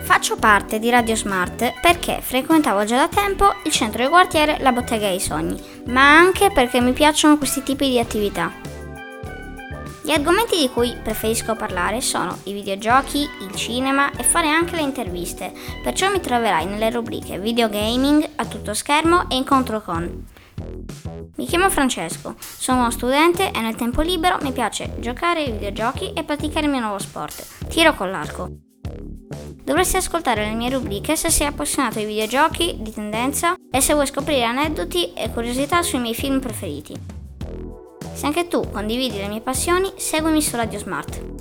Faccio parte di Radio Smart perché frequentavo già da tempo il centro del quartiere, la Bottega dei Sogni, ma anche perché mi piacciono questi tipi di attività. Gli argomenti di cui preferisco parlare sono i videogiochi, il cinema e fare anche le interviste, perciò mi troverai nelle rubriche videogaming, a tutto schermo e incontro con. Mi chiamo Francesco, sono uno studente e nel tempo libero mi piace giocare ai videogiochi e praticare il mio nuovo sport, tiro con l'arco. Dovresti ascoltare le mie rubriche se sei appassionato di videogiochi, di tendenza e se vuoi scoprire aneddoti e curiosità sui miei film preferiti. Se anche tu condividi le mie passioni, seguimi su Radio Smart.